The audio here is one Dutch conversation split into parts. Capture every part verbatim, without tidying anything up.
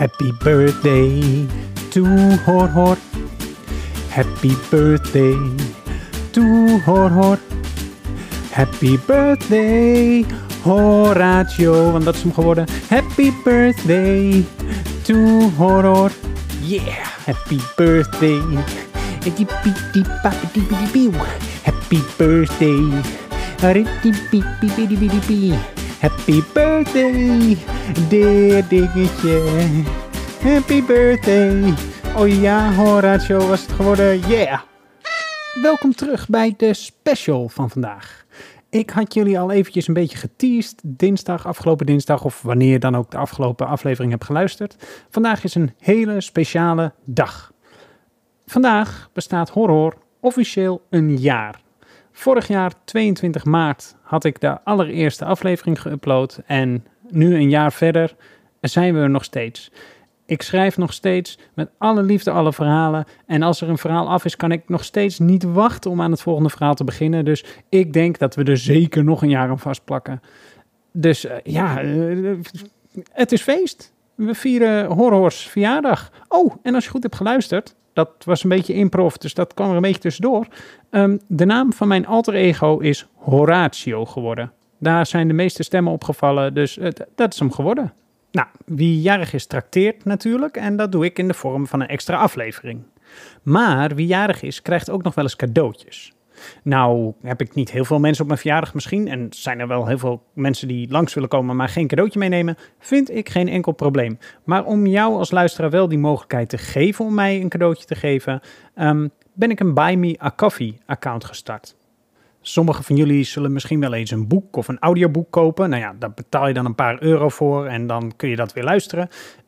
Happy birthday to Hor Hor. Happy birthday to Hor Hor. Happy birthday Horatio, want dat is hem geworden. Happy birthday to Hor Hor. Yeah, happy birthday. Happy birthday. Happy birthday, dear dingetje. Happy birthday. Oh ja, Horatio was het geworden. Yeah. Welkom terug bij de special van vandaag. Ik had jullie al eventjes een beetje geteased. Dinsdag, afgelopen dinsdag of wanneer je dan ook de afgelopen aflevering hebt geluisterd. Vandaag is een hele speciale dag. Vandaag bestaat Hor Hor officieel een jaar. Vorig jaar, tweeëntwintig maart, had ik de allereerste aflevering geüpload en nu een jaar verder zijn we er nog steeds. Ik schrijf nog steeds met alle liefde alle verhalen en als er een verhaal af is, kan ik nog steeds niet wachten om aan het volgende verhaal te beginnen. Dus ik denk dat we er zeker nog een jaar aan vastplakken. Dus uh, ja, uh, het is feest. We vieren Hor Hor's verjaardag. Oh, en als je goed hebt geluisterd, dat was een beetje improv, dus dat kwam er een beetje tussendoor. Um, de naam van mijn alter ego is Horatio geworden. Daar zijn de meeste stemmen opgevallen, dus uh, dat is hem geworden. Nou, wie jarig is trakteert natuurlijk en dat doe ik in de vorm van een extra aflevering. Maar wie jarig is krijgt ook nog wel eens cadeautjes. Nou heb ik niet heel veel mensen op mijn verjaardag misschien en zijn er wel heel veel mensen die langs willen komen maar geen cadeautje meenemen, vind ik geen enkel probleem. Maar om jou als luisteraar wel die mogelijkheid te geven om mij een cadeautje te geven, um, ben ik een Buy Me a Coffee account gestart. Sommigen van jullie zullen misschien wel eens een boek of een audioboek kopen. Nou ja, daar betaal je dan een paar euro voor en dan kun je dat weer luisteren.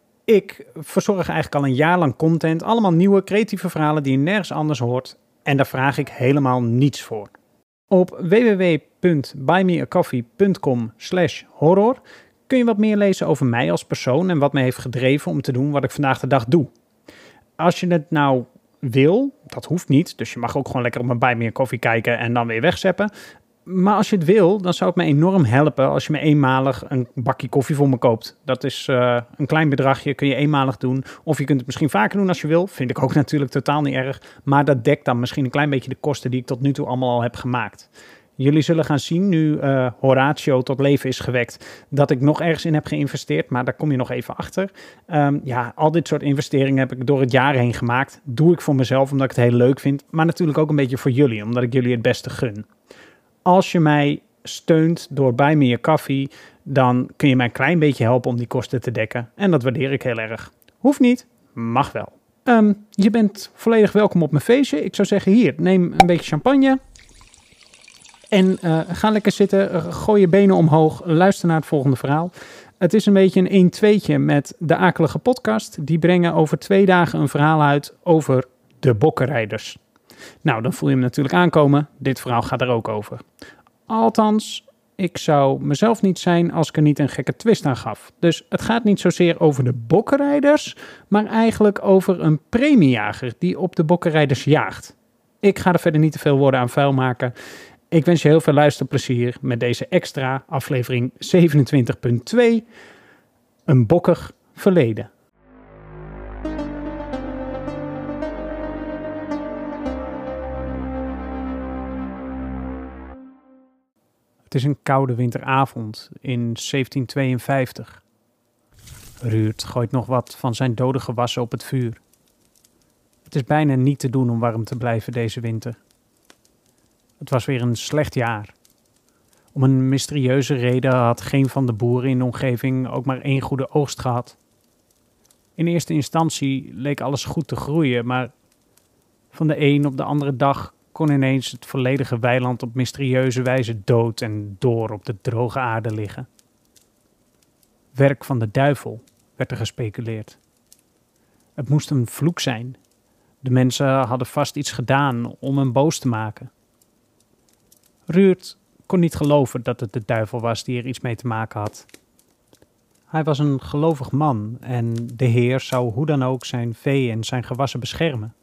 Ik verzorg eigenlijk al een jaar lang content, allemaal nieuwe creatieve verhalen die je nergens anders hoort. En daar vraag ik helemaal niets voor. Op w w w punt buy me a coffee punt com slash horror kun je wat meer lezen over mij als persoon en wat mij heeft gedreven om te doen wat ik vandaag de dag doe. Als je het nou wil, dat hoeft niet, dus je mag ook gewoon lekker op mijn Buy Me a Coffee kijken en dan weer wegzeppen. Maar als je het wil, dan zou het me enorm helpen als je me eenmalig een bakje koffie voor me koopt. Dat is uh, een klein bedragje, kun je eenmalig doen. Of je kunt het misschien vaker doen als je wil. Vind ik ook natuurlijk totaal niet erg. Maar dat dekt dan misschien een klein beetje de kosten die ik tot nu toe allemaal al heb gemaakt. Jullie zullen gaan zien, nu uh, Horatio tot leven is gewekt, dat ik nog ergens in heb geïnvesteerd. Maar daar kom je nog even achter. Um, ja, al dit soort investeringen heb ik door het jaar heen gemaakt. Doe ik voor mezelf, omdat ik het heel leuk vind. Maar natuurlijk ook een beetje voor jullie, omdat ik jullie het beste gun. Als je mij steunt door Buy Me a Coffee, dan kun je mij een klein beetje helpen om die kosten te dekken. En dat waardeer ik heel erg. Hoeft niet, mag wel. Um, je bent volledig welkom op mijn feestje. Ik zou zeggen, hier, neem een beetje champagne. En uh, ga lekker zitten, gooi je benen omhoog, luister naar het volgende verhaal. Het is een beetje een een-tweetje met de akelige podcast. Die brengen over twee dagen een verhaal uit over de bokkenrijders. Nou, dan voel je hem natuurlijk aankomen. Dit verhaal gaat er ook over. Althans, ik zou mezelf niet zijn als ik er niet een gekke twist aan gaf. Dus het gaat niet zozeer over de bokkenrijders, maar eigenlijk over een premiejager die op de bokkenrijders jaagt. Ik ga er verder niet te veel woorden aan vuil maken. Ik wens je heel veel luisterplezier met deze extra aflevering zevenentwintig punt twee. Een bokkig verleden. Het is een koude winteravond in zeventienhonderdtweeënvijftig. Ruurt gooit nog wat van zijn dode gewassen op het vuur. Het is bijna niet te doen om warm te blijven deze winter. Het was weer een slecht jaar. Om een mysterieuze reden had geen van de boeren in de omgeving ook maar één goede oogst gehad. In eerste instantie leek alles goed te groeien, maar van de een op de andere dag kon ineens het volledige weiland op mysterieuze wijze dood en door op de droge aarde liggen. Werk van de duivel, werd er gespeculeerd. Het moest een vloek zijn. De mensen hadden vast iets gedaan om hem boos te maken. Ruurt kon niet geloven dat het de duivel was die er iets mee te maken had. Hij was een gelovig man en de Heer zou hoe dan ook zijn vee en zijn gewassen beschermen.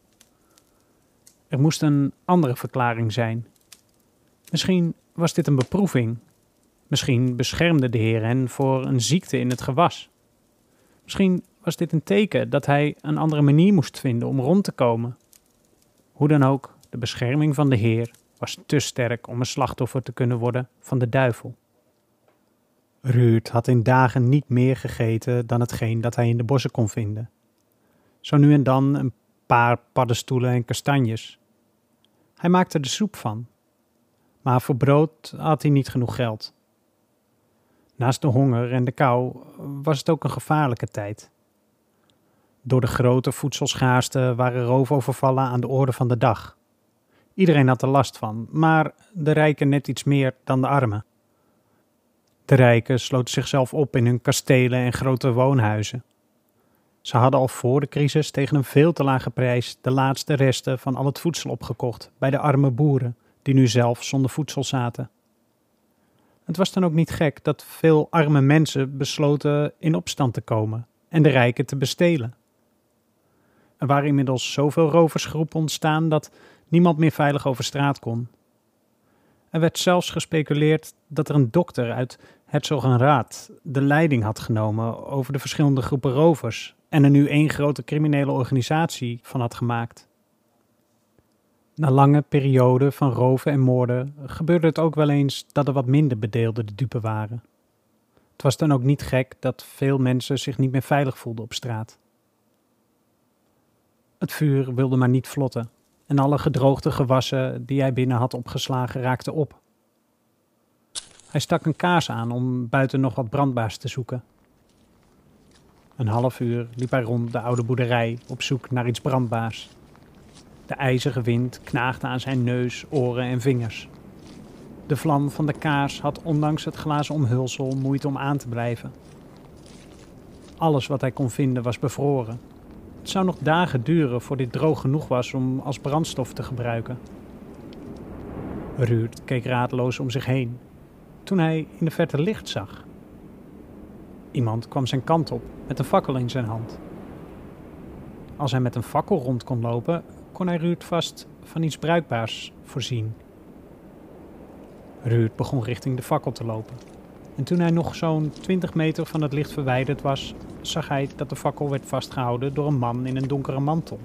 Er moest een andere verklaring zijn. Misschien was dit een beproeving. Misschien beschermde de Heer hen voor een ziekte in het gewas. Misschien was dit een teken dat hij een andere manier moest vinden om rond te komen. Hoe dan ook, de bescherming van de Heer was te sterk om een slachtoffer te kunnen worden van de duivel. Ruud had in dagen niet meer gegeten dan hetgeen dat hij in de bossen kon vinden. Zo nu en dan een paar paddenstoelen en kastanjes. Hij maakte er soep van, maar voor brood had hij niet genoeg geld. Naast de honger en de kou was het ook een gevaarlijke tijd. Door de grote voedselschaarste waren roofovervallen aan de orde van de dag. Iedereen had er last van, maar de rijken net iets meer dan de armen. De rijken sloten zichzelf op in hun kastelen en grote woonhuizen. Ze hadden al voor de crisis tegen een veel te lage prijs de laatste resten van al het voedsel opgekocht bij de arme boeren die nu zelf zonder voedsel zaten. Het was dan ook niet gek dat veel arme mensen besloten in opstand te komen en de rijken te bestelen. Er waren inmiddels zoveel roversgroepen ontstaan dat niemand meer veilig over straat kon. Er werd zelfs gespeculeerd dat er een dokter uit Herzogenrath de leiding had genomen over de verschillende groepen rovers en er nu één grote criminele organisatie van had gemaakt. Na lange perioden van roven en moorden gebeurde het ook wel eens dat er wat minder bedeelden de dupe waren. Het was dan ook niet gek dat veel mensen zich niet meer veilig voelden op straat. Het vuur wilde maar niet vlotten en alle gedroogde gewassen die hij binnen had opgeslagen raakten op. Hij stak een kaars aan om buiten nog wat brandbaars te zoeken. Een half uur liep hij rond de oude boerderij op zoek naar iets brandbaars. De ijzige wind knaagde aan zijn neus, oren en vingers. De vlam van de kaars had ondanks het glazen omhulsel moeite om aan te blijven. Alles wat hij kon vinden was bevroren. Het zou nog dagen duren voor dit droog genoeg was om als brandstof te gebruiken. Ruud keek raadloos om zich heen, toen hij in de verte licht zag. Iemand kwam zijn kant op met een fakkel in zijn hand. Als hij met een fakkel rond kon lopen, kon hij Ruud vast van iets bruikbaars voorzien. Ruud begon richting de fakkel te lopen. En toen hij nog zo'n twintig meter van het licht verwijderd was, zag hij dat de fakkel werd vastgehouden door een man in een donkere mantel.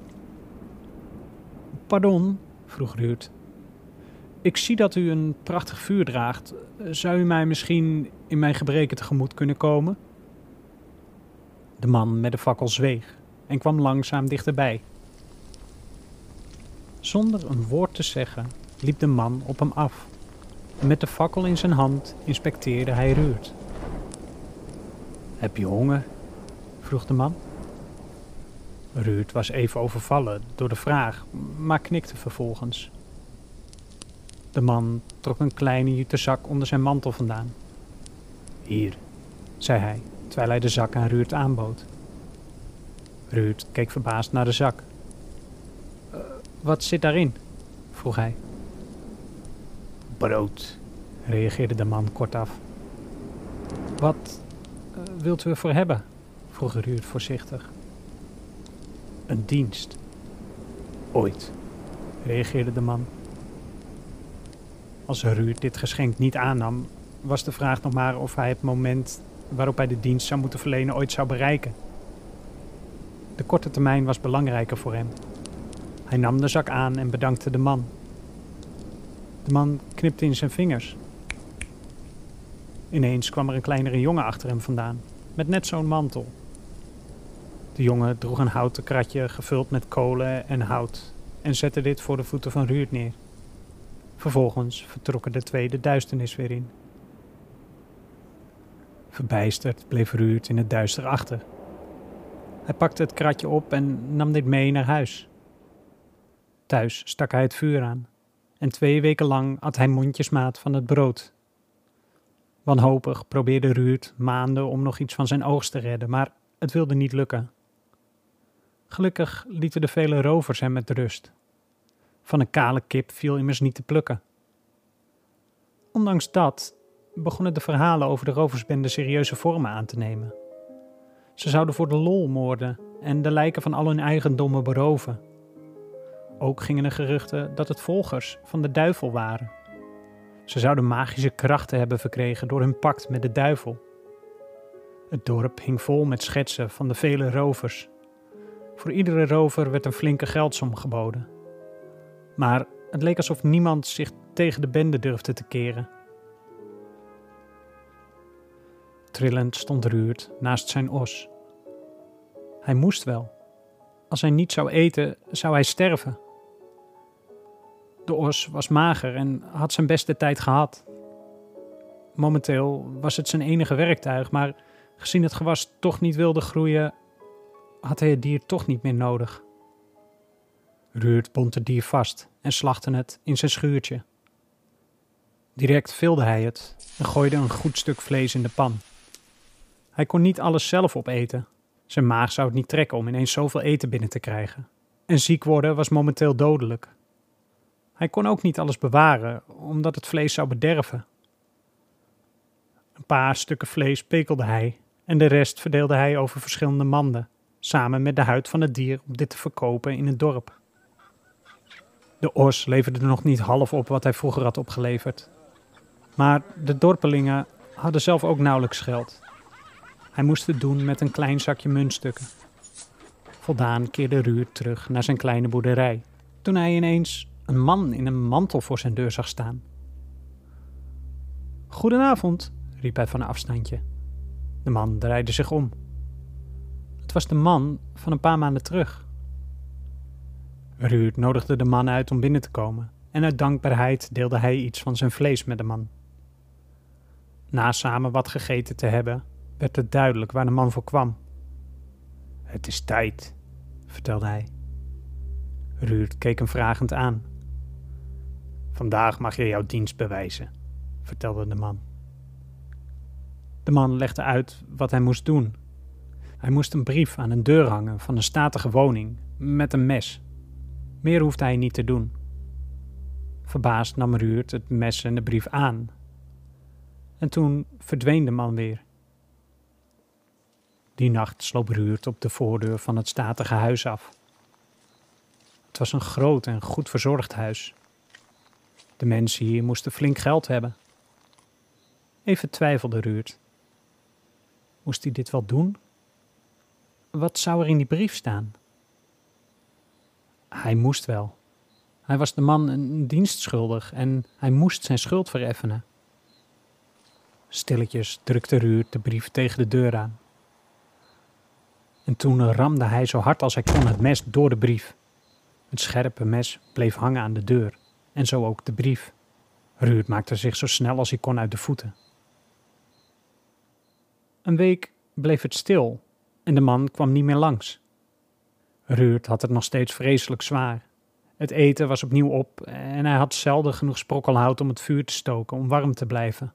Pardon, vroeg Ruud. Ik zie dat u een prachtig vuur draagt. Zou u mij misschien in mijn gebreken tegemoet kunnen komen? De man met de fakkel zweeg en kwam langzaam dichterbij. Zonder een woord te zeggen liep de man op hem af. Met de fakkel in zijn hand inspecteerde hij Ruud. Heb je honger? Vroeg de man. Ruud was even overvallen door de vraag, maar knikte vervolgens. De man trok een kleine jute zak onder zijn mantel vandaan. Hier, zei hij, terwijl hij de zak aan Ruud aanbood. Ruud keek verbaasd naar de zak. Uh, wat zit daarin? Vroeg hij. Brood, reageerde de man kortaf. Wat uh, wilt u ervoor hebben? Vroeg Ruud voorzichtig. Een dienst. Ooit, reageerde de man. Als Ruud dit geschenk niet aannam, was de vraag nog maar of hij het moment waarop hij de dienst zou moeten verlenen ooit zou bereiken. De korte termijn was belangrijker voor hem. Hij nam de zak aan en bedankte de man. De man knipte in zijn vingers. Ineens kwam er een kleinere jongen achter hem vandaan, met net zo'n mantel. De jongen droeg een houten kratje gevuld met kolen en hout en zette dit voor de voeten van Ruud neer. Vervolgens vertrokken de twee de duisternis weer in. Verbijsterd bleef Ruud in het duister achter. Hij pakte het kratje op en nam dit mee naar huis. Thuis stak hij het vuur aan en twee weken lang at hij mondjesmaat van het brood. Wanhopig probeerde Ruud maanden om nog iets van zijn oogst te redden, maar het wilde niet lukken. Gelukkig lieten de vele rovers hem met rust. Van een kale kip viel immers niet te plukken. Ondanks dat begonnen de verhalen over de roversbende serieuze vormen aan te nemen. Ze zouden voor de lol moorden en de lijken van al hun eigendommen beroven. Ook gingen er geruchten dat het volgers van de duivel waren. Ze zouden magische krachten hebben verkregen door hun pact met de duivel. Het dorp hing vol met schetsen van de vele rovers. Voor iedere rover werd een flinke geldsom geboden. Maar het leek alsof niemand zich tegen de bende durfde te keren. Trillend stond Ruurt naast zijn os. Hij moest wel. Als hij niet zou eten, zou hij sterven. De os was mager en had zijn beste tijd gehad. Momenteel was het zijn enige werktuig, maar gezien het gewas toch niet wilde groeien, had hij het dier toch niet meer nodig. Ruurt bond het dier vast en slachtte het in zijn schuurtje. Direct vilde hij het en gooide een goed stuk vlees in de pan. Hij kon niet alles zelf opeten. Zijn maag zou het niet trekken om ineens zoveel eten binnen te krijgen. En ziek worden was momenteel dodelijk. Hij kon ook niet alles bewaren, omdat het vlees zou bederven. Een paar stukken vlees pekelde hij en de rest verdeelde hij over verschillende manden, samen met de huid van het dier om dit te verkopen in het dorp. De os leverde er nog niet half op wat hij vroeger had opgeleverd. Maar de dorpelingen hadden zelf ook nauwelijks geld. Hij moest het doen met een klein zakje muntstukken. Voldaan keerde Ruurt terug naar zijn kleine boerderij, toen hij ineens een man in een mantel voor zijn deur zag staan. "Goedenavond," riep hij van een afstandje. De man draaide zich om. Het was de man van een paar maanden terug. Ruurt nodigde de man uit om binnen te komen en uit dankbaarheid deelde hij iets van zijn vlees met de man. Na samen wat gegeten te hebben, werd het duidelijk waar de man voor kwam. "Het is tijd," vertelde hij. Ruurt keek hem vragend aan. "Vandaag mag je jouw dienst bewijzen," vertelde de man. De man legde uit wat hij moest doen. Hij moest een brief aan een deur hangen van een statige woning met een mes. Meer hoefde hij niet te doen. Verbaasd nam Ruurt het mes en de brief aan. En toen verdween de man weer. Die nacht sloop Ruurt op de voordeur van het statige huis af. Het was een groot en goed verzorgd huis. De mensen hier moesten flink geld hebben. Even twijfelde Ruurt. Moest hij dit wel doen? Wat zou er in die brief staan? Hij moest wel. Hij was de man een dienst schuldig en hij moest zijn schuld vereffenen. Stilletjes drukte Ruurt de brief tegen de deur aan. En toen ramde hij zo hard als hij kon het mes door de brief. Het scherpe mes bleef hangen aan de deur en zo ook de brief. Ruurt maakte zich zo snel als hij kon uit de voeten. Een week bleef het stil en de man kwam niet meer langs. Ruurt had het nog steeds vreselijk zwaar. Het eten was opnieuw op en hij had zelden genoeg sprokkelhout om het vuur te stoken om warm te blijven.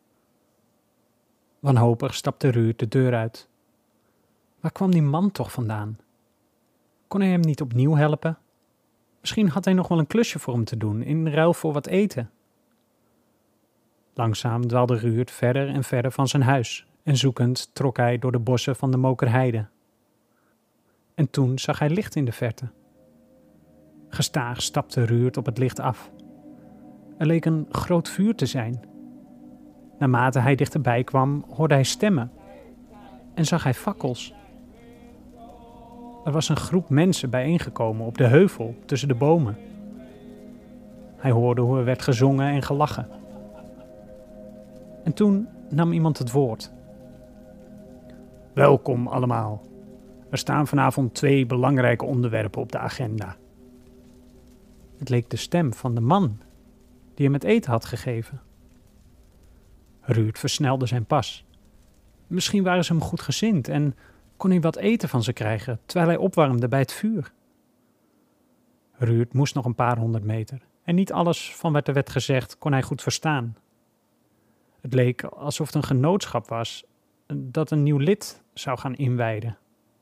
Wanhopig stapte Ruurt de deur uit. Waar kwam die man toch vandaan? Kon hij hem niet opnieuw helpen? Misschien had hij nog wel een klusje voor hem te doen, in ruil voor wat eten. Langzaam dwaalde Ruurt verder en verder van zijn huis en zoekend trok hij door de bossen van de Mokerheide. En toen zag hij licht in de verte. Gestaag stapte Ruurt op het licht af. Er leek een groot vuur te zijn. Naarmate hij dichterbij kwam, hoorde hij stemmen en zag hij fakkels. Er was een groep mensen bijeengekomen op de heuvel tussen de bomen. Hij hoorde hoe er werd gezongen en gelachen. En toen nam iemand het woord. Welkom allemaal. Er staan vanavond twee belangrijke onderwerpen op de agenda. Het leek de stem van de man die hem het eten had gegeven. Ruurt versnelde zijn pas. Misschien waren ze hem goed gezind en kon hij wat eten van ze krijgen terwijl hij opwarmde bij het vuur. Ruurt moest nog een paar honderd meter en niet alles van wat er werd gezegd kon hij goed verstaan. Het leek alsof het een genootschap was dat een nieuw lid zou gaan inwijden.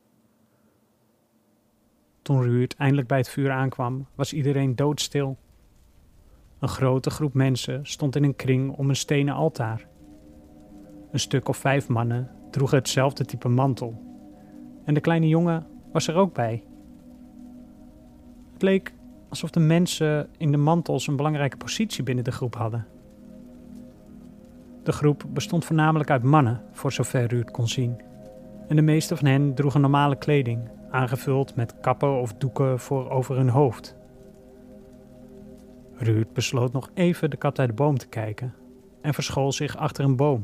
Toen Ruurt eindelijk bij het vuur aankwam, was iedereen doodstil. Een grote groep mensen stond in een kring om een stenen altaar. Een stuk of vijf mannen droegen hetzelfde type mantel. En de kleine jongen was er ook bij. Het leek alsof de mensen in de mantels een belangrijke positie binnen de groep hadden. De groep bestond voornamelijk uit mannen, voor zover Ruud kon zien. En de meeste van hen droegen normale kleding, aangevuld met kappen of doeken voor over hun hoofd. Ruud besloot nog even de kat uit de boom te kijken en verschool zich achter een boom.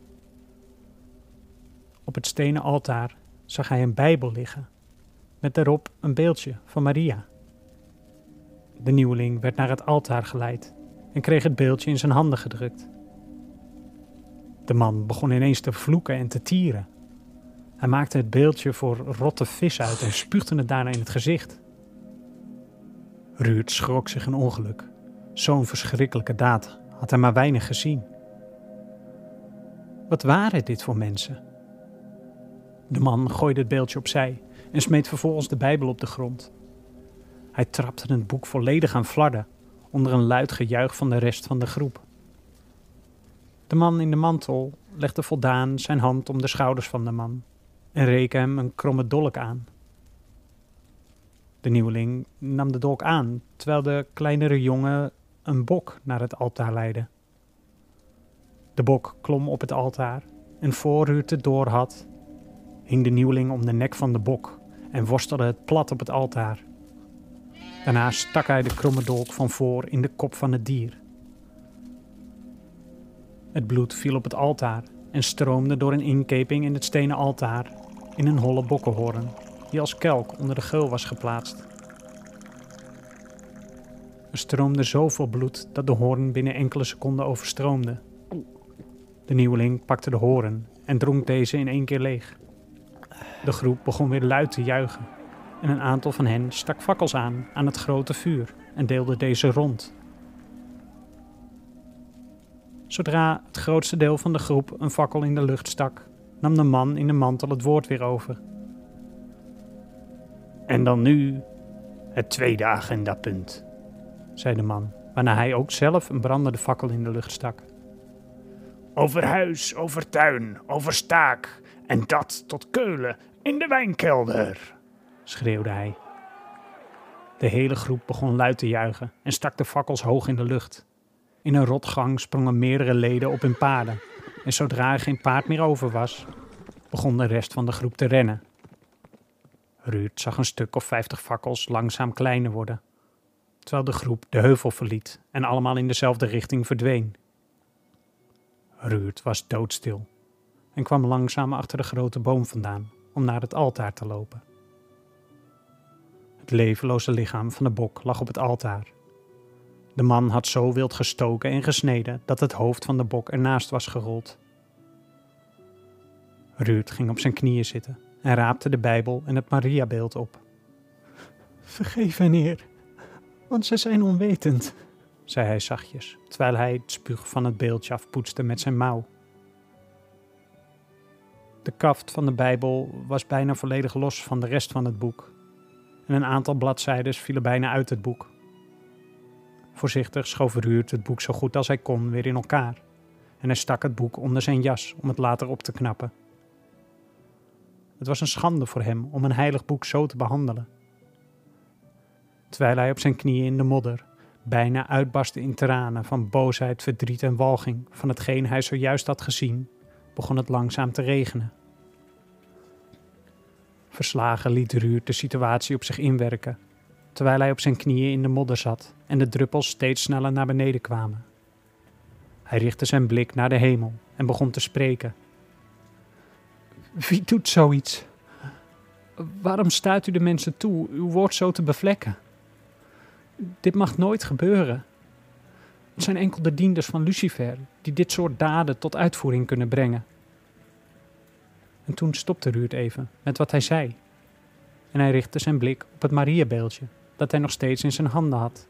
Op het stenen altaar zag hij een Bijbel liggen, met daarop een beeldje van Maria. De nieuweling werd naar het altaar geleid en kreeg het beeldje in zijn handen gedrukt. De man begon ineens te vloeken en te tieren. Hij maakte het beeldje voor rotte vis uit en spuugde het daarna in het gezicht. Ruud schrok zich een ongeluk. Zo'n verschrikkelijke daad had hij maar weinig gezien. Wat waren dit voor mensen? De man gooide het beeldje opzij en smeet vervolgens de Bijbel op de grond. Hij trapte het boek volledig aan flarden, onder een luid gejuich van de rest van de groep. De man in de mantel legde voldaan zijn hand om de schouders van de man en reek hem een kromme dolk aan. De nieuweling nam de dolk aan, terwijl de kleinere jongen een bok naar het altaar leidde. De bok klom op het altaar en voor Ruud het door had, hing de nieuweling om de nek van de bok en worstelde het plat op het altaar. Daarna stak hij de kromme dolk van voor in de kop van het dier. Het bloed viel op het altaar en stroomde door een inkeping in het stenen altaar in een holle bokkenhoorn, die als kelk onder de geul was geplaatst. Er stroomde zoveel bloed dat de hoorn binnen enkele seconden overstroomde. De nieuweling pakte de hoorn en dronk deze in één keer leeg. De groep begon weer luid te juichen en een aantal van hen stak fakkels aan aan het grote vuur en deelde deze rond. Zodra het grootste deel van de groep een fakkel in de lucht stak, nam de man in de mantel het woord weer over. En dan nu het tweede agendapunt, zei de man, waarna hij ook zelf een brandende fakkel in de lucht stak. Over huis, over tuin, over staak en dat tot Keulen in de wijnkelder, schreeuwde hij. De hele groep begon luid te juichen en stak de fakkels hoog in de lucht. In een rotgang sprongen meerdere leden op hun paarden en zodra er geen paard meer over was, begon de rest van de groep te rennen. Ruud zag een stuk of vijftig fakkels langzaam kleiner worden, terwijl de groep de heuvel verliet en allemaal in dezelfde richting verdween. Ruud was doodstil en kwam langzaam achter de grote boom vandaan om naar het altaar te lopen. Het levenloze lichaam van de bok lag op het altaar. De man had zo wild gestoken en gesneden dat het hoofd van de bok ernaast was gerold. Ruud ging op zijn knieën zitten en raapte de Bijbel en het Mariabeeld op. Vergeef hen, Heer, want zij zijn onwetend, zei hij zachtjes, terwijl hij het spuug van het beeldje afpoetste met zijn mouw. De kaft van de Bijbel was bijna volledig los van de rest van het boek en een aantal bladzijden vielen bijna uit het boek. Voorzichtig schoof Ruud het boek zo goed als hij kon weer in elkaar en hij stak het boek onder zijn jas om het later op te knappen. Het was een schande voor hem om een heilig boek zo te behandelen. Terwijl hij op zijn knieën in de modder bijna uitbarstte in tranen van boosheid, verdriet en walging van hetgeen hij zojuist had gezien, begon het langzaam te regenen. Verslagen liet Ruud de situatie op zich inwerken, terwijl hij op zijn knieën in de modder zat en de druppels steeds sneller naar beneden kwamen. Hij richtte zijn blik naar de hemel en begon te spreken. Wie doet zoiets? Waarom staat u de mensen toe uw woord zo te bevlekken? Dit mag nooit gebeuren. Het zijn enkel de dienders van Lucifer die dit soort daden tot uitvoering kunnen brengen. En toen stopte Ruud even met wat hij zei. En hij richtte zijn blik op het Mariabeeldje dat hij nog steeds in zijn handen had.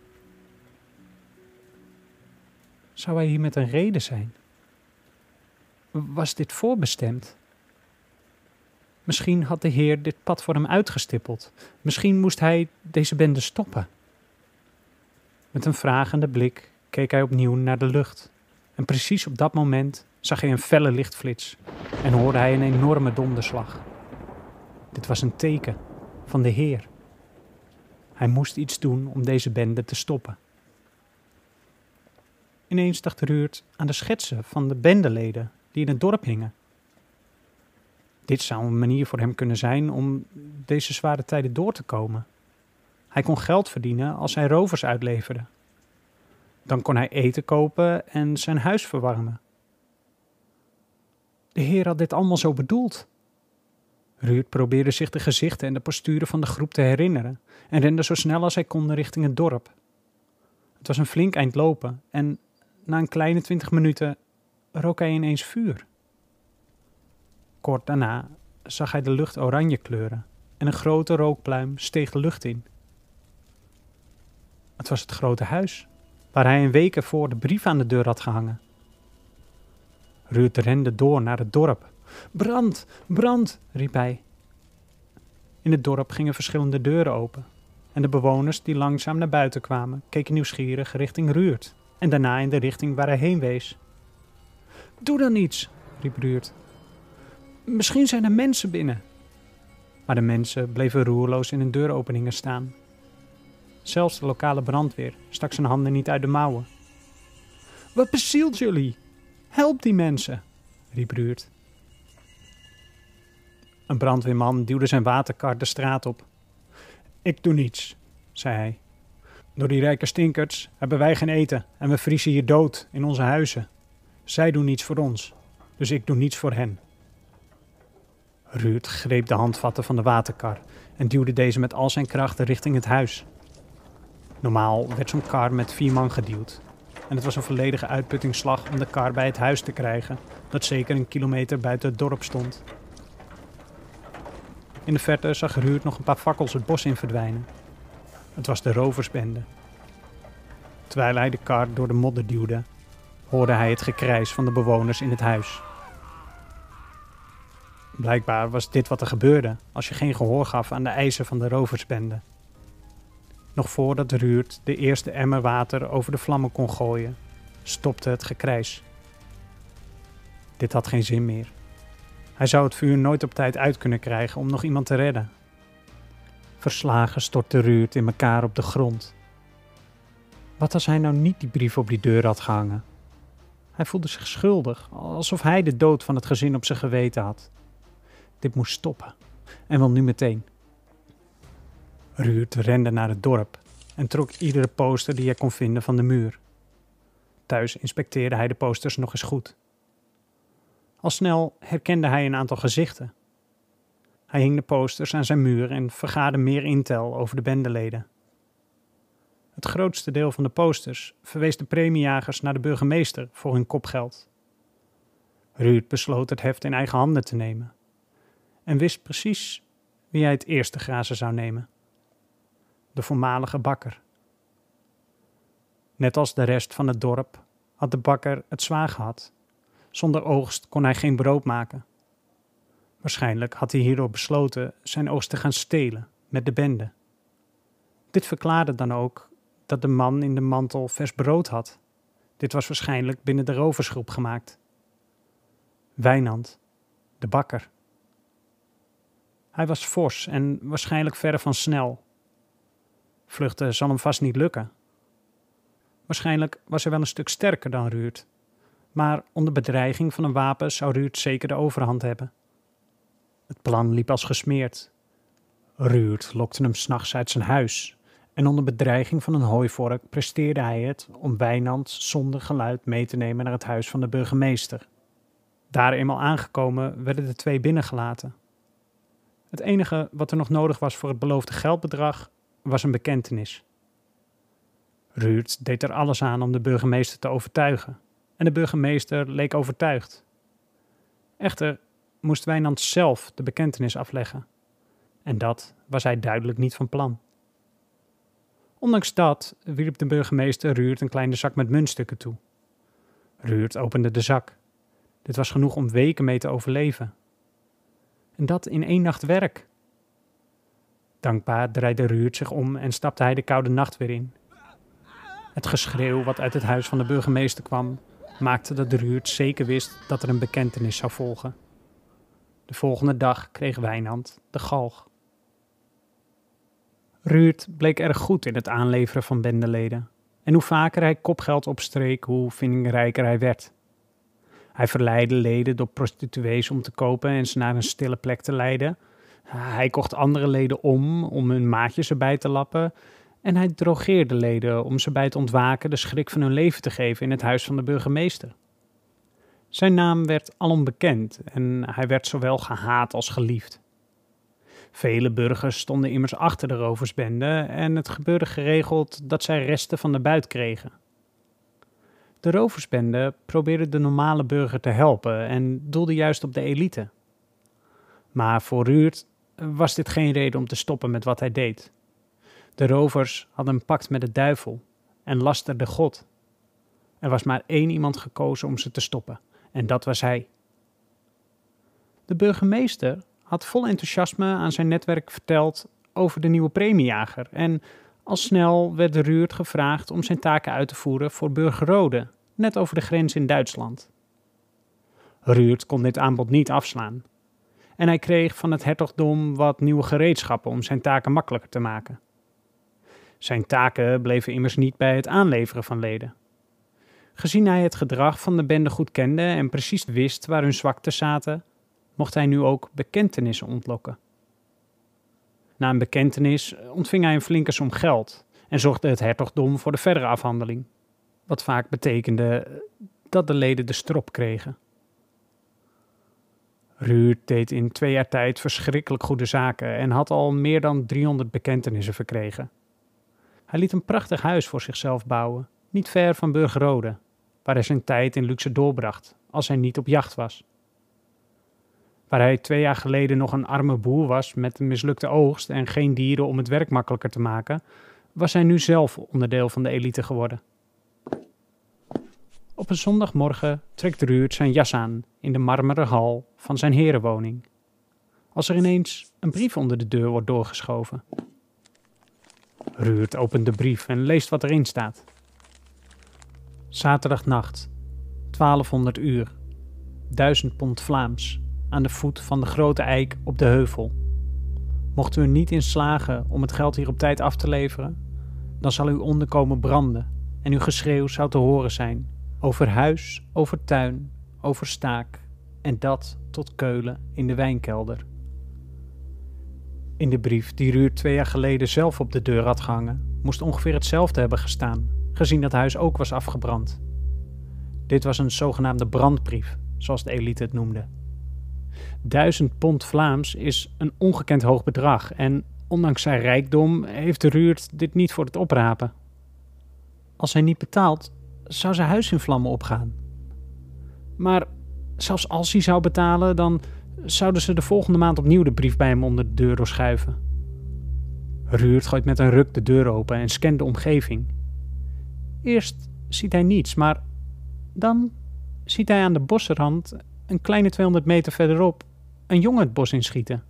Zou hij hier met een reden zijn? Was dit voorbestemd? Misschien had de Heer dit pad voor hem uitgestippeld. Misschien moest hij deze bende stoppen. Met een vragende blik keek hij opnieuw naar de lucht. En precies op dat moment zag hij een felle lichtflits en hoorde hij een enorme donderslag. Dit was een teken van de Heer. Hij moest iets doen om deze bende te stoppen. Ineens dacht Ruurt aan de schetsen van de bendeleden die in het dorp hingen. Dit zou een manier voor hem kunnen zijn om deze zware tijden door te komen. Hij kon geld verdienen als hij rovers uitleverde. Dan kon hij eten kopen en zijn huis verwarmen. De Heer had dit allemaal zo bedoeld. Ruurt probeerde zich de gezichten en de posturen van de groep te herinneren en rende zo snel als hij kon richting het dorp. Het was een flink eind lopen en na een kleine twintig minuten rook hij ineens vuur. Kort daarna zag hij de lucht oranje kleuren en een grote rookpluim steeg de lucht in. Het was het grote huis, waar hij een week ervoor de brief aan de deur had gehangen. Ruurt rende door naar het dorp. Brand, brand, riep hij. In het dorp gingen verschillende deuren open en de bewoners die langzaam naar buiten kwamen keken nieuwsgierig richting Ruurt en daarna in de richting waar hij heen wees. Doe dan iets, riep Ruurt. Misschien zijn er mensen binnen. Maar de mensen bleven roerloos in hun deuropeningen staan. Zelfs de lokale brandweer stak zijn handen niet uit de mouwen. Wat bezielt jullie? Help die mensen, riep Ruurt. Een brandweerman duwde zijn waterkar de straat op. Ik doe niets, zei hij. Door die rijke stinkers hebben wij geen eten en we vriezen hier dood in onze huizen. Zij doen niets voor ons, dus ik doe niets voor hen. Ruurt greep de handvatten van de waterkar en duwde deze met al zijn krachten richting het huis. Normaal werd zo'n kar met vier man geduwd. En het was een volledige uitputtingsslag om de kar bij het huis te krijgen, dat zeker een kilometer buiten het dorp stond. In de verte zag Ruurt nog een paar fakkels het bos in verdwijnen. Het was de roversbende. Terwijl hij de kar door de modder duwde, hoorde hij het gekrijs van de bewoners in het huis. Blijkbaar was dit wat er gebeurde als je geen gehoor gaf aan de eisen van de roversbende. Nog voordat Ruurt de eerste emmer water over de vlammen kon gooien, stopte het gekrijs. Dit had geen zin meer. Hij zou het vuur nooit op tijd uit kunnen krijgen om nog iemand te redden. Verslagen stortte Ruurt in elkaar op de grond. Wat als hij nou niet die brief op die deur had gehangen? Hij voelde zich schuldig, alsof hij de dood van het gezin op zijn geweten had. Dit moest stoppen, en wel nu meteen. Ruurt rende naar het dorp en trok iedere poster die hij kon vinden van de muur. Thuis inspecteerde hij de posters nog eens goed. Al snel herkende hij een aantal gezichten. Hij hing de posters aan zijn muur en vergaarde meer intel over de bendeleden. Het grootste deel van de posters verwees de premiejagers naar de burgemeester voor hun kopgeld. Ruurt besloot het heft in eigen handen te nemen en wist precies wie hij het eerste grazen zou nemen. De voormalige bakker. Net als de rest van het dorp had de bakker het zwaar gehad. Zonder oogst kon hij geen brood maken. Waarschijnlijk had hij hierdoor besloten zijn oogst te gaan stelen met de bende. Dit verklaarde dan ook dat de man in de mantel vers brood had. Dit was waarschijnlijk binnen de roversgroep gemaakt. Wijnand, de bakker. Hij was fors en waarschijnlijk verre van snel. Vluchten zal hem vast niet lukken. Waarschijnlijk was hij wel een stuk sterker dan Ruurt. Maar onder bedreiging van een wapen zou Ruurt zeker de overhand hebben. Het plan liep als gesmeerd. Ruurt lokte hem 's nachts uit zijn huis en onder bedreiging van een hooivork presteerde hij het om Wijnand zonder geluid mee te nemen naar het huis van de burgemeester. Daar eenmaal aangekomen werden de twee binnengelaten. Het enige wat er nog nodig was voor het beloofde geldbedrag was een bekentenis. Ruurt deed er alles aan om de burgemeester te overtuigen en de burgemeester leek overtuigd. Echter moest Wijnand zelf de bekentenis afleggen en dat was hij duidelijk niet van plan. Ondanks dat wierp de burgemeester Ruurt een kleine zak met muntstukken toe. Ruurt opende de zak. Dit was genoeg om weken mee te overleven. En dat in één nacht werk. Dankbaar draaide Ruurt zich om en stapte hij de koude nacht weer in. Het geschreeuw wat uit het huis van de burgemeester kwam, maakte dat Ruurt zeker wist dat er een bekentenis zou volgen. De volgende dag kreeg Wijnand de galg. Ruurt bleek erg goed in het aanleveren van bendeleden. En hoe vaker hij kopgeld opstreek, hoe vindingrijker hij werd. Hij verleidde leden door prostituees om te kopen en ze naar een stille plek te leiden. Hij kocht andere leden om, om hun maatjes erbij te lappen. En hij drogeerde leden om ze bij het ontwaken de schrik van hun leven te geven in het huis van de burgemeester. Zijn naam werd alom bekend en hij werd zowel gehaat als geliefd. Vele burgers stonden immers achter de roversbende en het gebeurde geregeld dat zij resten van de buit kregen. De roversbende probeerde de normale burger te helpen en doelde juist op de elite. Maar voor Ruurt was dit geen reden om te stoppen met wat hij deed. De rovers hadden een pact met de duivel en lasterden God. Er was maar één iemand gekozen om ze te stoppen en dat was hij. De burgemeester had vol enthousiasme aan zijn netwerk verteld over de nieuwe premiejager en al snel werd Ruurt gevraagd om zijn taken uit te voeren voor Burgerrode, net over de grens in Duitsland. Ruurt kon dit aanbod niet afslaan en hij kreeg van het hertogdom wat nieuwe gereedschappen om zijn taken makkelijker te maken. Zijn taken bleven immers niet bij het aanleveren van leden. Gezien hij het gedrag van de bende goed kende en precies wist waar hun zwakten zaten, mocht hij nu ook bekentenissen ontlokken. Na een bekentenis ontving hij een flinke som geld en zorgde het hertogdom voor de verdere afhandeling, wat vaak betekende dat de leden de strop kregen. Ruurt deed in twee jaar tijd verschrikkelijk goede zaken en had al meer dan driehonderd bekentenissen verkregen. Hij liet een prachtig huis voor zichzelf bouwen, niet ver van Burgerrode, waar hij zijn tijd in luxe doorbracht, als hij niet op jacht was. Waar hij twee jaar geleden nog een arme boer was met een mislukte oogst en geen dieren om het werk makkelijker te maken, was hij nu zelf onderdeel van de elite geworden. Op een zondagmorgen trekt Ruurt zijn jas aan in de marmeren hal van zijn herenwoning, als er ineens een brief onder de deur wordt doorgeschoven. Ruurt opent de brief en leest wat erin staat. Zaterdagnacht, twaalfhonderd uur, duizend pond Vlaams, aan de voet van de grote eik op de heuvel. Mocht u er niet in slagen om het geld hier op tijd af te leveren, dan zal uw onderkomen branden en uw geschreeuw zou te horen zijn, over huis, over tuin, over staak en dat tot Keulen in de wijnkelder. In de brief die Ruurt twee jaar geleden zelf op de deur had gehangen, moest ongeveer hetzelfde hebben gestaan, gezien dat huis ook was afgebrand. Dit was een zogenaamde brandbrief, zoals de elite het noemde. Duizend pond Vlaams is een ongekend hoog bedrag en ondanks zijn rijkdom heeft Ruurt dit niet voor het oprapen. Als hij niet betaalt, zou zijn huis in vlammen opgaan. Maar zelfs als hij zou betalen, dan zouden ze de volgende maand opnieuw de brief bij hem onder de deur doorschuiven. Ruurt gooit met een ruk de deur open en scant de omgeving. Eerst ziet hij niets, maar dan ziet hij aan de bosrand, een kleine tweehonderd meter verderop, een jongen het bos inschieten.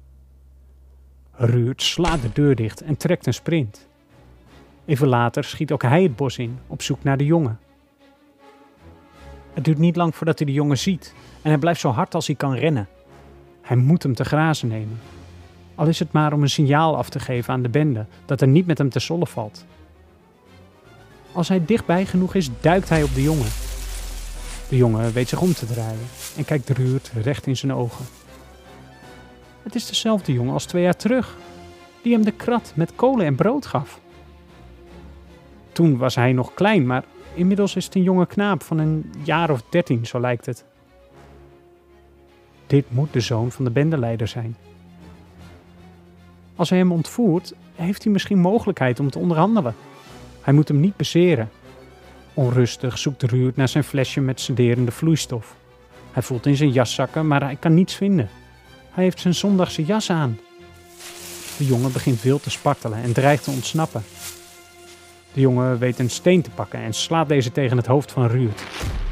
Ruurt slaat de deur dicht en trekt een sprint. Even later schiet ook hij het bos in, op zoek naar de jongen. Het duurt niet lang voordat hij de jongen ziet en hij blijft zo hard als hij kan rennen. Hij moet hem te grazen nemen. Al is het maar om een signaal af te geven aan de bende dat er niet met hem te sollen valt. Als hij dichtbij genoeg is, duikt hij op de jongen. De jongen weet zich om te draaien en kijkt Ruurt recht in zijn ogen. Het is dezelfde jongen als twee jaar terug, die hem de krat met kolen en brood gaf. Toen was hij nog klein, maar inmiddels is het een jonge knaap van een jaar of dertien, zo lijkt het. Dit moet de zoon van de bendeleider zijn. Als hij hem ontvoert, heeft hij misschien mogelijkheid om te onderhandelen. Hij moet hem niet bezeren. Onrustig zoekt Ruurt naar zijn flesje met sederende vloeistof. Hij voelt in zijn jaszakken, maar hij kan niets vinden. Hij heeft zijn zondagse jas aan. De jongen begint wild te spartelen en dreigt te ontsnappen. De jongen weet een steen te pakken en slaat deze tegen het hoofd van Ruurt.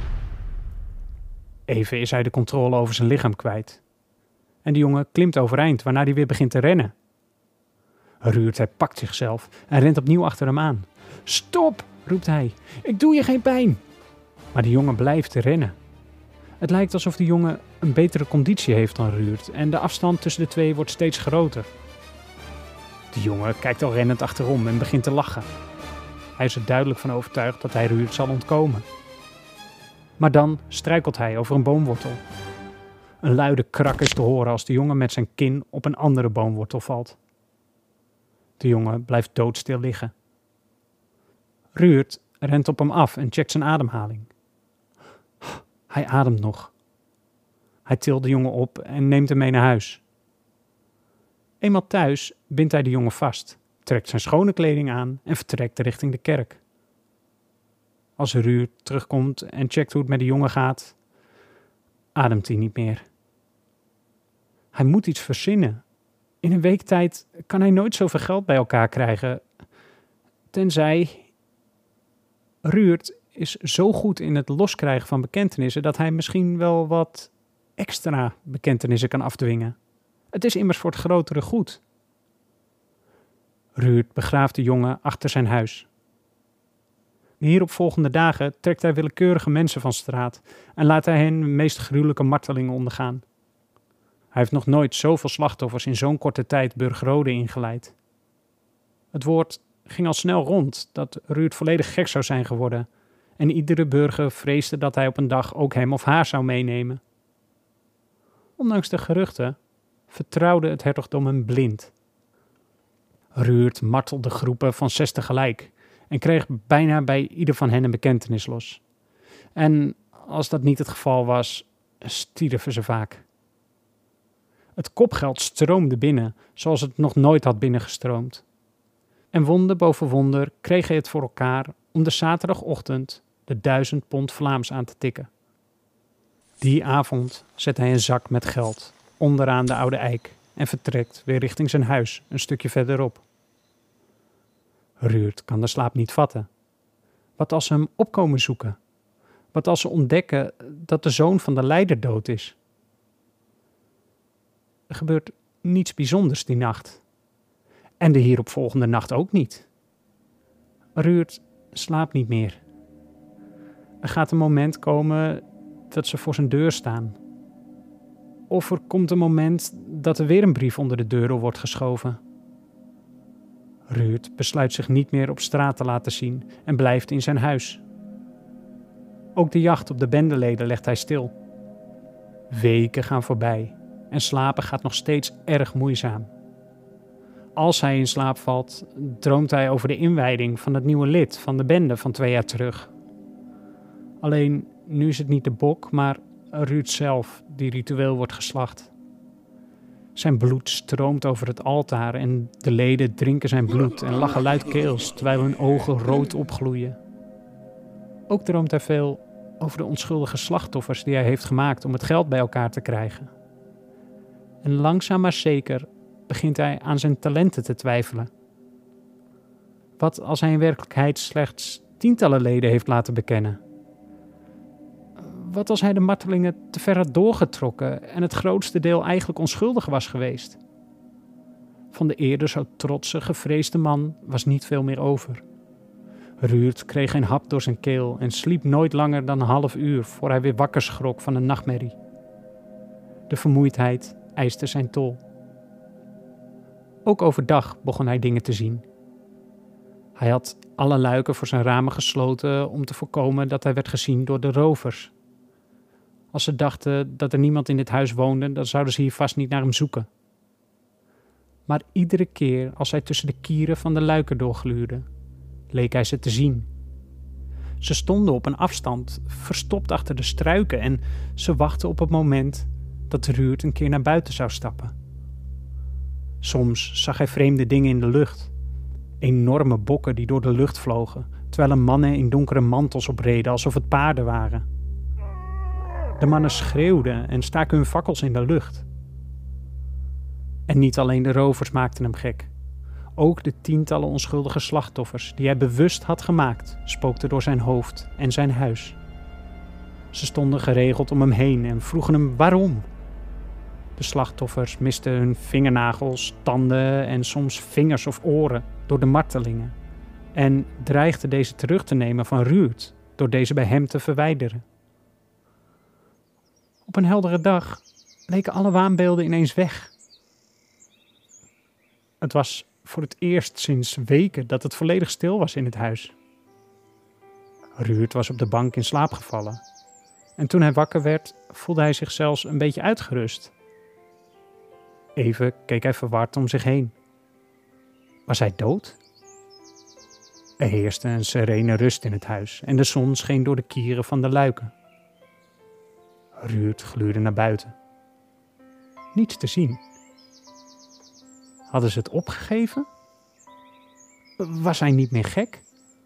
Even is hij de controle over zijn lichaam kwijt. En de jongen klimt overeind, waarna hij weer begint te rennen. Ruurt, hij pakt zichzelf en rent opnieuw achter hem aan. Stop, roept hij. Ik doe je geen pijn. Maar de jongen blijft rennen. Het lijkt alsof de jongen een betere conditie heeft dan Ruurt en de afstand tussen de twee wordt steeds groter. De jongen kijkt al rennend achterom en begint te lachen. Hij is er duidelijk van overtuigd dat hij Ruurt zal ontkomen. Maar dan struikelt hij over een boomwortel. Een luide krak is te horen als de jongen met zijn kin op een andere boomwortel valt. De jongen blijft doodstil liggen. Ruurt rent op hem af en checkt zijn ademhaling. Hij ademt nog. Hij tilt de jongen op en neemt hem mee naar huis. Eenmaal thuis bindt hij de jongen vast, trekt zijn schone kleding aan en vertrekt richting de kerk. Als Ruurt terugkomt en checkt hoe het met de jongen gaat, ademt hij niet meer. Hij moet iets verzinnen. In een week tijd kan hij nooit zoveel geld bij elkaar krijgen. Tenzij... Ruurt is zo goed in het loskrijgen van bekentenissen dat hij misschien wel wat extra bekentenissen kan afdwingen. Het is immers voor het grotere goed. Ruurt begraaft de jongen achter zijn huis. De hieropvolgende dagen trekt hij willekeurige mensen van straat en laat hij hen de meest gruwelijke martelingen ondergaan. Hij heeft nog nooit zoveel slachtoffers in zo'n korte tijd Burgrode ingeleid. Het woord ging al snel rond dat Ruurt volledig gek zou zijn geworden en iedere burger vreesde dat hij op een dag ook hem of haar zou meenemen. Ondanks de geruchten vertrouwde het hertogdom hem blind. Ruurt martelde groepen van zes tegelijk en kreeg bijna bij ieder van hen een bekentenis los. En als dat niet het geval was, stierven ze vaak. Het kopgeld stroomde binnen, zoals het nog nooit had binnengestroomd. En wonder boven wonder kreeg hij het voor elkaar om de zaterdagochtend de duizend pond Vlaams aan te tikken. Die avond zet hij een zak met geld onderaan de oude eik en vertrekt weer richting zijn huis een stukje verderop. Ruurt kan de slaap niet vatten. Wat als ze hem opkomen zoeken? Wat als ze ontdekken dat de zoon van de leider dood is? Er gebeurt niets bijzonders die nacht. En de hieropvolgende nacht ook niet. Ruurt slaapt niet meer. Er gaat een moment komen dat ze voor zijn deur staan. Of er komt een moment dat er weer een brief onder de deur wordt geschoven. Ruurt besluit zich niet meer op straat te laten zien en blijft in zijn huis. Ook de jacht op de bendeleden legt hij stil. Weken gaan voorbij en slapen gaat nog steeds erg moeizaam. Als hij in slaap valt, droomt hij over de inwijding van het nieuwe lid van de bende van twee jaar terug. Alleen nu is het niet de bok, maar Ruurt zelf die ritueel wordt geslacht. Zijn bloed stroomt over het altaar en de leden drinken zijn bloed en lachen luidkeels terwijl hun ogen rood opgloeien. Ook droomt hij veel over de onschuldige slachtoffers die hij heeft gemaakt om het geld bij elkaar te krijgen. En langzaam maar zeker begint hij aan zijn talenten te twijfelen. Wat als hij in werkelijkheid slechts tientallen leden heeft laten bekennen? Wat als hij de martelingen te ver had doorgetrokken en het grootste deel eigenlijk onschuldig was geweest? Van de eerder zo trotse, gevreesde man was niet veel meer over. Ruurt kreeg een hap door zijn keel en sliep nooit langer dan een half uur voor hij weer wakker schrok van een nachtmerrie. De vermoeidheid eiste zijn tol. Ook overdag begon hij dingen te zien. Hij had alle luiken voor zijn ramen gesloten om te voorkomen dat hij werd gezien door de rovers. Als ze dachten dat er niemand in dit huis woonde, dan zouden ze hier vast niet naar hem zoeken. Maar iedere keer als hij tussen de kieren van de luiken doorgluurde, leek hij ze te zien. Ze stonden op een afstand, verstopt achter de struiken en ze wachten op het moment dat Ruurt een keer naar buiten zou stappen. Soms zag hij vreemde dingen in de lucht. Enorme bokken die door de lucht vlogen, terwijl er mannen in donkere mantels opreden alsof het paarden waren. De mannen schreeuwden en staken hun fakkels in de lucht. En niet alleen de rovers maakten hem gek. Ook de tientallen onschuldige slachtoffers die hij bewust had gemaakt, spookten door zijn hoofd en zijn huis. Ze stonden geregeld om hem heen en vroegen hem waarom. De slachtoffers misten hun vingernagels, tanden en soms vingers of oren door de martelingen en dreigden deze terug te nemen van Ruurt door deze bij hem te verwijderen. Op een heldere dag leken alle waanbeelden ineens weg. Het was voor het eerst sinds weken dat het volledig stil was in het huis. Ruurt was op de bank in slaap gevallen. En toen hij wakker werd, voelde hij zich zelfs een beetje uitgerust. Even keek hij verward om zich heen. Was hij dood? Er heerste een serene rust in het huis en de zon scheen door de kieren van de luiken. Ruurt gluurde naar buiten. Niets te zien. Hadden ze het opgegeven? Was hij niet meer gek?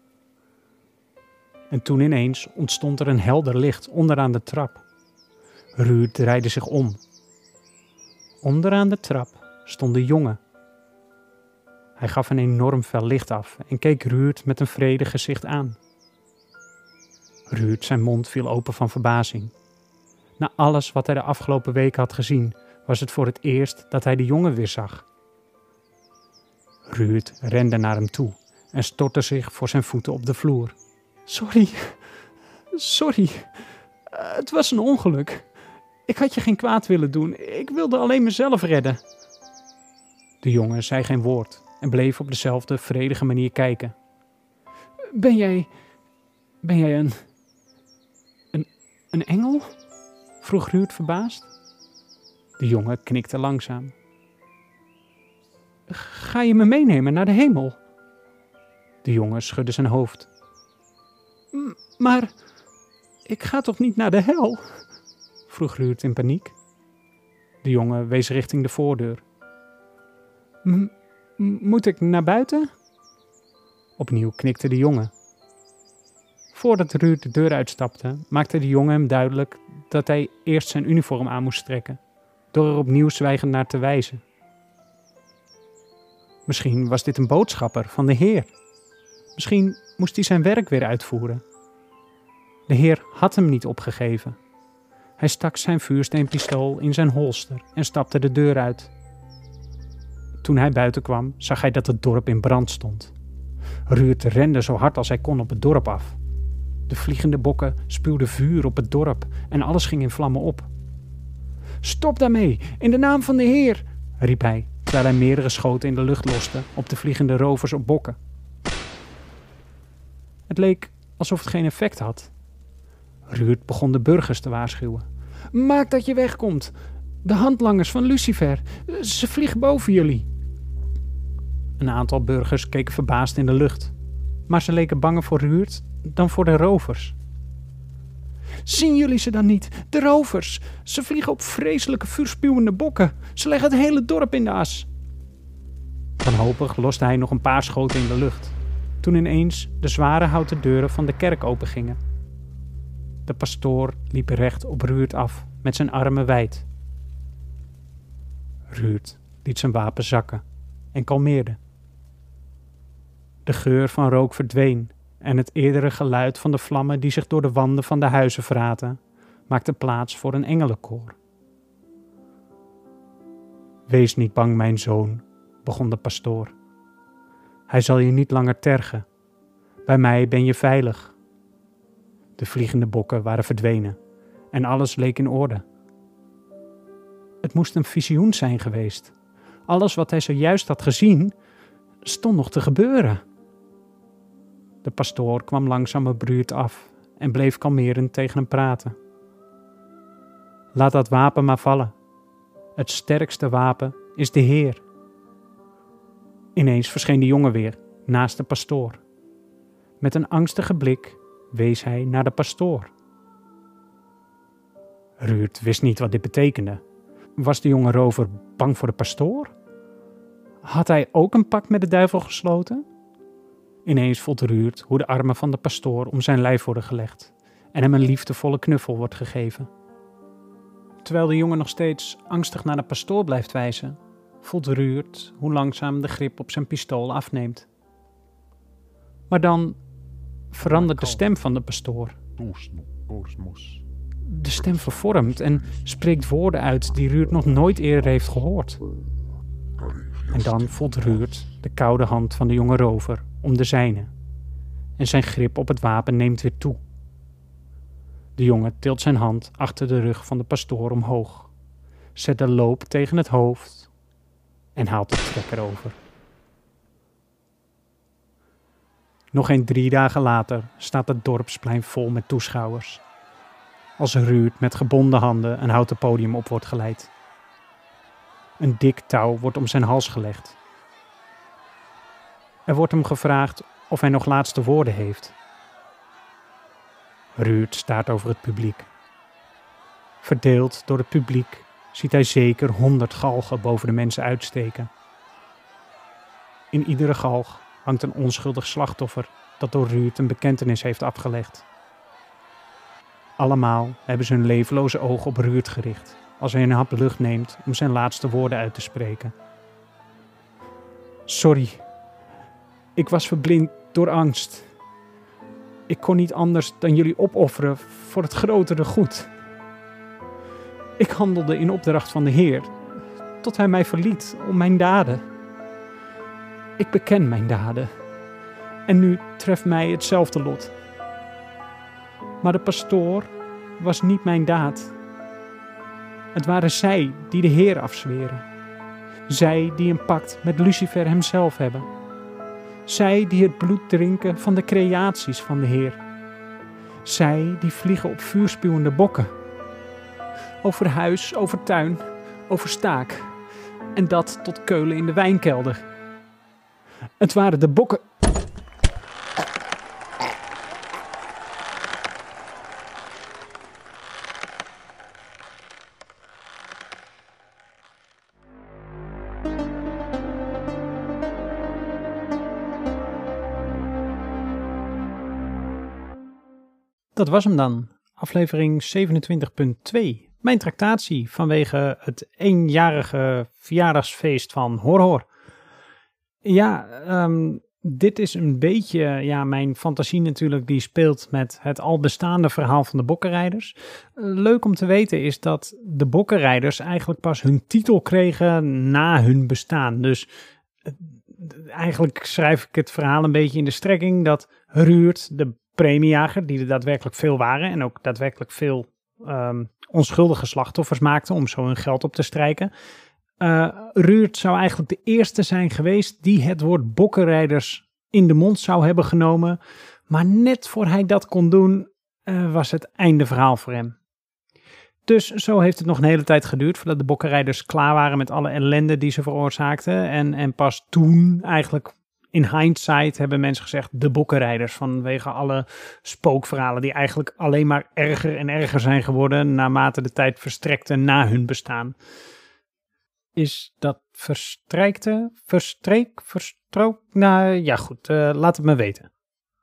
En toen ineens ontstond er een helder licht onderaan de trap. Ruurt draaide zich om. Onderaan de trap stond de jongen. Hij gaf een enorm fel licht af en keek Ruurt met een vredig gezicht aan. Ruurt zijn mond viel open van verbazing. Na alles wat hij de afgelopen weken had gezien, was het voor het eerst dat hij de jongen weer zag. Ruurt rende naar hem toe en stortte zich voor zijn voeten op de vloer. Sorry, sorry, uh, het was een ongeluk. Ik had je geen kwaad willen doen, ik wilde alleen mezelf redden. De jongen zei geen woord en bleef op dezelfde vredige manier kijken. Ben jij, ben jij een, een, een engel? Vroeg Ruurt verbaasd. De jongen knikte langzaam. Ga je me meenemen naar de hemel? De jongen schudde zijn hoofd. M- maar ik ga toch niet naar de hel? Vroeg Ruurt in paniek. De jongen wees richting de voordeur. M- moet ik naar buiten? Opnieuw knikte de jongen. Voordat Ruurt de deur uitstapte, maakte de jongen hem duidelijk dat hij eerst zijn uniform aan moest trekken, door er opnieuw zwijgend naar te wijzen. Misschien was dit een boodschapper van de Heer. Misschien moest hij zijn werk weer uitvoeren. De Heer had hem niet opgegeven. Hij stak zijn vuursteenpistool in zijn holster en stapte de deur uit. Toen hij buiten kwam, zag hij dat het dorp in brand stond. Ruurt rende zo hard als hij kon op het dorp af. De vliegende bokken spuwden vuur op het dorp en alles ging in vlammen op. Stop daarmee, in de naam van de Heer, riep hij, terwijl hij meerdere schoten in de lucht loste op de vliegende rovers op bokken. Het leek alsof het geen effect had. Ruurt begon de burgers te waarschuwen. Maak dat je wegkomt. De handlangers van Lucifer, ze vliegen boven jullie. Een aantal burgers keken verbaasd in de lucht, maar ze leken banger voor Ruurt dan voor de rovers. Zien jullie ze dan niet? De rovers! Ze vliegen op vreselijke vuurspuwende bokken. Ze leggen het hele dorp in de as. Wanhopig loste hij nog een paar schoten in de lucht, toen ineens de zware houten deuren van de kerk opengingen. De pastoor liep recht op Ruurt af met zijn armen wijd. Ruurt liet zijn wapen zakken en kalmeerde. De geur van rook verdween en het eerdere geluid van de vlammen die zich door de wanden van de huizen vraten, maakte plaats voor een engelenkoor. Wees niet bang, mijn zoon, begon de pastoor. Hij zal je niet langer tergen. Bij mij ben je veilig. De vliegende bokken waren verdwenen en alles leek in orde. Het moest een visioen zijn geweest. Alles wat hij zojuist had gezien, stond nog te gebeuren. De pastoor kwam langzaam op Ruurt af en bleef kalmerend tegen hem praten. Laat dat wapen maar vallen. Het sterkste wapen is de Heer. Ineens verscheen de jongen weer, naast de pastoor. Met een angstige blik wees hij naar de pastoor. Ruurt wist niet wat dit betekende. Was de jonge rover bang voor de pastoor? Had hij ook een pact met de duivel gesloten? Ineens voelt Ruurt hoe de armen van de pastoor om zijn lijf worden gelegd en hem een liefdevolle knuffel wordt gegeven. Terwijl de jongen nog steeds angstig naar de pastoor blijft wijzen, voelt Ruurt hoe langzaam de grip op zijn pistool afneemt. Maar dan verandert de stem van de pastoor. De stem vervormt en spreekt woorden uit die Ruurt nog nooit eerder heeft gehoord. En dan voelt Ruurt de koude hand van de jonge rover om de zijne. En zijn grip op het wapen neemt weer toe. De jongen tilt zijn hand achter de rug van de pastoor omhoog, zet de loop tegen het hoofd en haalt de trekker over. Nog geen drie dagen later staat het dorpsplein vol met toeschouwers. Als Ruud met gebonden handen een houten podium op wordt geleid. Een dik touw wordt om zijn hals gelegd. Er wordt hem gevraagd of hij nog laatste woorden heeft. Ruud staart over het publiek. Verdeeld door het publiek ziet hij zeker honderd galgen boven de mensen uitsteken. In iedere galg hangt een onschuldig slachtoffer dat door Ruud een bekentenis heeft afgelegd. Allemaal hebben ze hun levenloze ogen op Ruud gericht als hij een hap lucht neemt om zijn laatste woorden uit te spreken. Sorry, ik was verblind door angst. Ik kon niet anders dan jullie opofferen voor het grotere goed. Ik handelde in opdracht van de Heer, tot hij mij verliet om mijn daden. Ik beken mijn daden. En nu treft mij hetzelfde lot. Maar de pastoor was niet mijn daad. Het waren zij die de Heer afzweren. Zij die een pact met Lucifer hemzelf hebben. Zij die het bloed drinken van de creaties van de Heer. Zij die vliegen op vuurspuwende bokken. Over huis, over tuin, over staak. En dat tot keulen in de wijnkelder. Het waren de bokken. Dat was hem dan, aflevering zevenentwintig punt twee. Mijn tractatie vanwege het eenjarige verjaardagsfeest van Hoor Hoor. Ja, um, dit is een beetje ja, mijn fantasie natuurlijk die speelt met het al bestaande verhaal van de bokkenrijders. Leuk om te weten is dat de bokkenrijders eigenlijk pas hun titel kregen na hun bestaan. Dus eigenlijk schrijf ik het verhaal een beetje in de strekking dat Ruud, de premiejager, die er daadwerkelijk veel waren en ook daadwerkelijk veel um, onschuldige slachtoffers maakten om zo hun geld op te strijken. Uh, Ruud zou eigenlijk de eerste zijn geweest die het woord bokkenrijders in de mond zou hebben genomen. Maar net voor hij dat kon doen, uh, was het einde verhaal voor hem. Dus zo heeft het nog een hele tijd geduurd voordat de bokkenrijders klaar waren met alle ellende die ze veroorzaakten. En, en pas toen eigenlijk in hindsight hebben mensen gezegd de bokkenrijders, vanwege alle spookverhalen die eigenlijk alleen maar erger en erger zijn geworden naarmate de tijd verstrekte na hun bestaan. Is dat verstrijkte, verstreek, verstrook? Nou ja goed, uh, laat het me weten.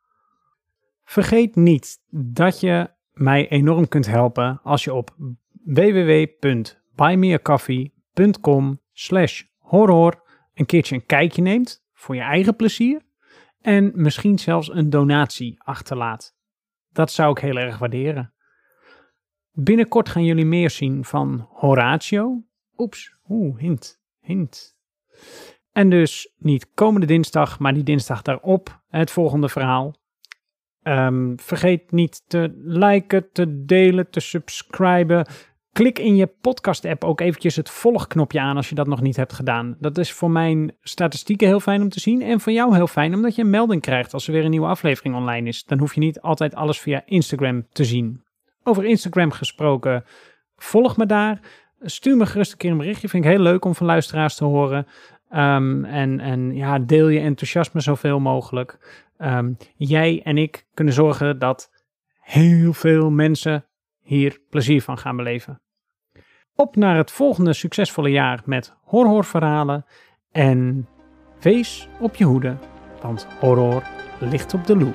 Vergeet niet dat je mij enorm kunt helpen als je op w w w punt buymeacoffee punt com slash horror een keertje een kijkje neemt voor je eigen plezier en misschien zelfs een donatie achterlaat. Dat zou ik heel erg waarderen. Binnenkort gaan jullie meer zien van Horatio. Oeps, oeh, hint, hint. En dus niet komende dinsdag, maar die dinsdag daarop het volgende verhaal. Um, vergeet niet te liken, te delen, te subscriben. Klik in je podcast-app ook eventjes het volgknopje aan als je dat nog niet hebt gedaan. Dat is voor mijn statistieken heel fijn om te zien en voor jou heel fijn omdat je een melding krijgt als er weer een nieuwe aflevering online is. Dan hoef je niet altijd alles via Instagram te zien. Over Instagram gesproken, volg me daar. Stuur me gerust een keer een berichtje. Vind ik heel leuk om van luisteraars te horen. Um, en, en ja, deel je enthousiasme zoveel mogelijk. Um, jij en ik kunnen zorgen dat heel veel mensen hier plezier van gaan beleven. Op naar het volgende succesvolle jaar met horrorverhalen. En wees op je hoede, want horror ligt op de loer.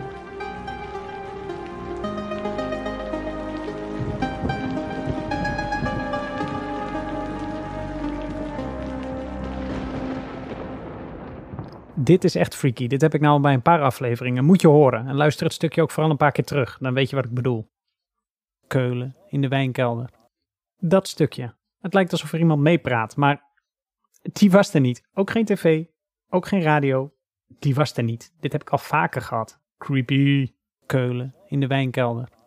Dit is echt freaky. Dit heb ik nou al bij een paar afleveringen. Moet je horen. En luister het stukje ook vooral een paar keer terug. Dan weet je wat ik bedoel. Keulen in de wijnkelder. Dat stukje. Het lijkt alsof er iemand meepraat, maar die was er niet. Ook geen tv, ook geen radio. Die was er niet. Dit heb ik al vaker gehad. Creepy. Keulen in de wijnkelder.